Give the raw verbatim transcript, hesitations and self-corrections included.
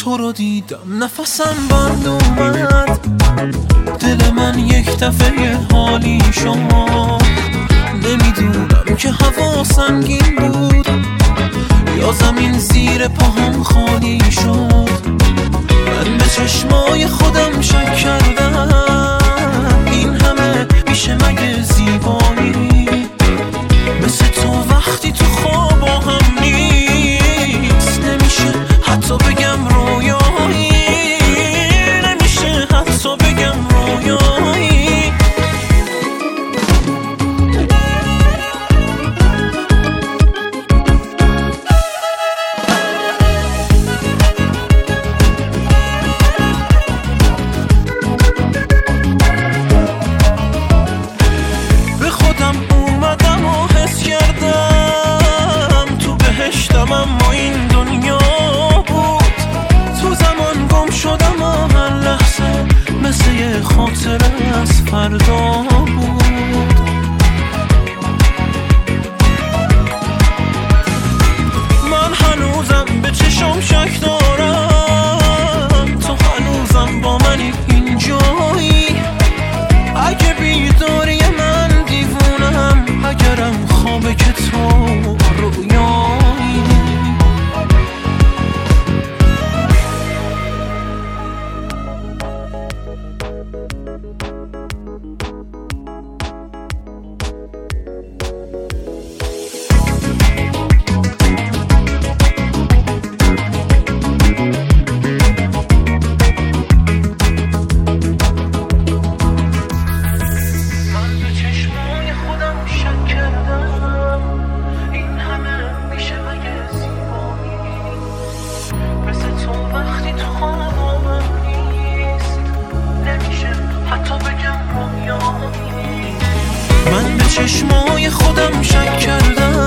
تو رو دیدم نفسم بند اومد، دل من یک دفعه حالی شد. نمیدونم که هوا سنگین بود یا زمین زیر پاهم خالی شد. من به چشمای خودم شک کردم، این همه میشه مگه زیبایی؟ مثل تو وقتی تو خواب هم نیست، نمیشه حتی بگم رویایی، نمیشه حتی بگم رویایی. به خودم اومدم و حس کردم تو بهشتم، اما این دنیا بود. تو زمان گم شدم و هر لحظه مثل یه خاطره از فردا بود. من هنوزم به چشم شک دارم، تو هنوزم با منی اینجایی. اگه بیداری من دیوونم، اگرم خوابه که تو رویایی. من به چشمای خودم شک کردم،